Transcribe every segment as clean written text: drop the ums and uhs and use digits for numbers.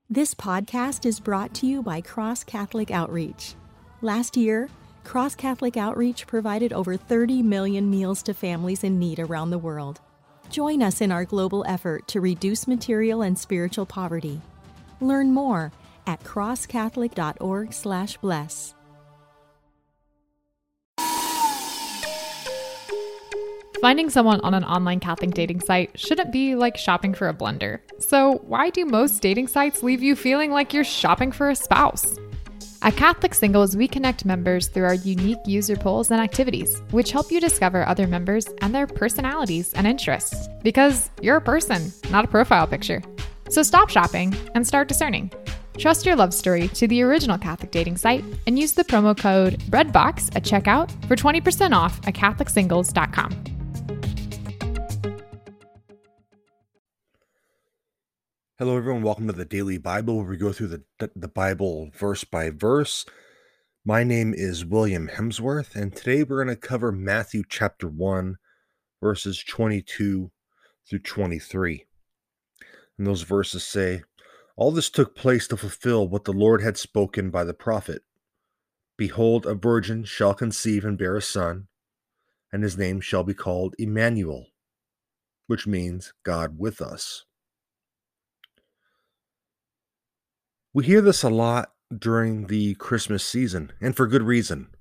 This podcast is brought to you by Cross Catholic Outreach. Last year, Cross Catholic Outreach provided over 30 million meals to families in need around the world. Join us in our global effort to reduce material and spiritual poverty. Learn more at crosscatholic.org/bless. Finding someone on an online Catholic dating site shouldn't be like shopping for a blender. So why do most dating sites leave you feeling like you're shopping for a spouse? At Catholic Singles, we connect members through our unique user polls and activities, which help you discover other members and their personalities and interests. Because you're a person, not a profile picture. So stop shopping and start discerning. Trust your love story to the original Catholic dating site and use the promo code BREADBOX at checkout for 20% off at CatholicSingles.com. Hello, everyone. Welcome to the Daily Bible, where we go through the Bible verse by verse. My name is William Hemsworth, and today we're going to cover Matthew chapter 1, verses 22 through 23. And those verses say, "All this took place to fulfill what the Lord had spoken by the prophet. Behold, a virgin shall conceive and bear a son, and his name shall be called Emmanuel," which means God with us. We hear this a lot during the Christmas season, and for good reason.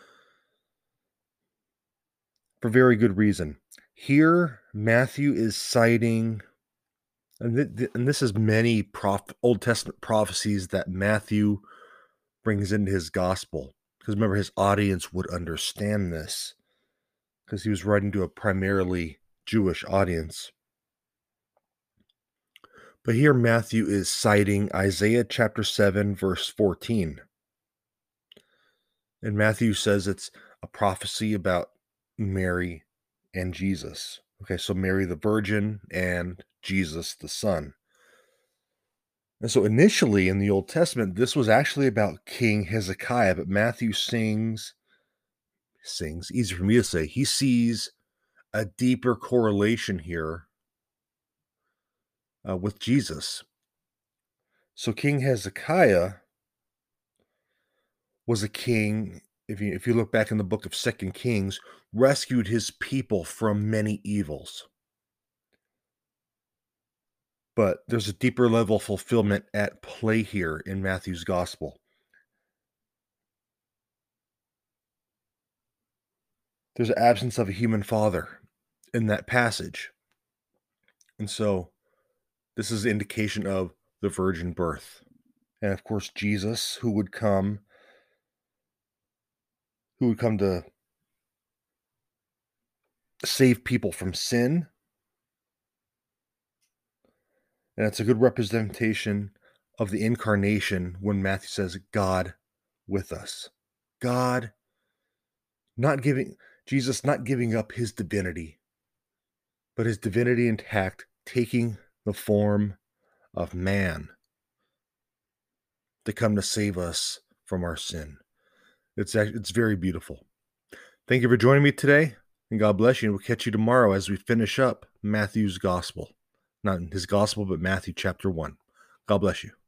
For very good reason. Here, Matthew is citing, and this is many Old Testament prophecies that Matthew brings into his gospel. Because remember, his audience would understand this, because he was writing to a primarily Jewish audience. But here Matthew is citing Isaiah chapter 7, verse 14. And Matthew says it's a prophecy about Mary and Jesus. Okay, so Mary the Virgin and Jesus the Son. And so initially in the Old Testament, this was actually about King Hezekiah, but Matthew sings, easy for me to say, he sees a deeper correlation here with Jesus. So King Hezekiah was a king, if you look back in the book of 2 Kings, rescued his people from many evils. But there's a deeper level of fulfillment at play here in Matthew's gospel. There's an absence of a human father in that passage. And so this is an indication of the virgin birth. And of course, Jesus, who would come to save people from sin. And it's a good representation of the incarnation when Matthew says, God with us. Jesus not giving up his divinity, but his divinity intact, taking the form of man to come to save us from our sin. It's very beautiful. Thank you for joining me today, and God bless you, and we'll catch you tomorrow as we finish up Matthew's gospel. Not his gospel, but Matthew chapter 1. God bless you.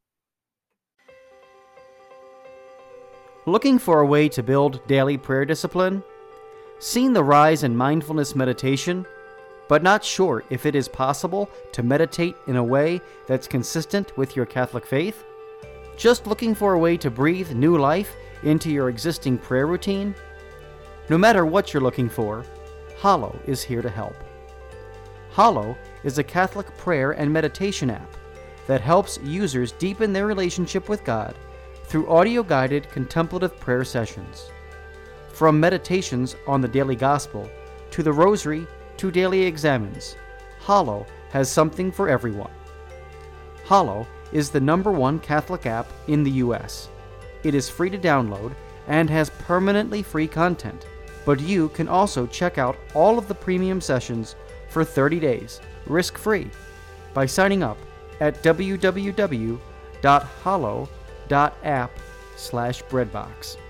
Looking for a way to build daily prayer discipline? Seen the rise in mindfulness meditation, but not sure if it is possible to meditate in a way that's consistent with your Catholic faith? Just looking for a way to breathe new life into your existing prayer routine? No matter what you're looking for, Hallow is here to help. Hallow is a Catholic prayer and meditation app that helps users deepen their relationship with God through audio-guided contemplative prayer sessions. From meditations on the daily gospel to the rosary to daily examines, Hallow has something for everyone. Hallow is the #1 Catholic app in the US. It is free to download and has permanently free content, but you can also check out all of the premium sessions for 30 days, risk-free, by signing up at www.hallow.app/breadbox.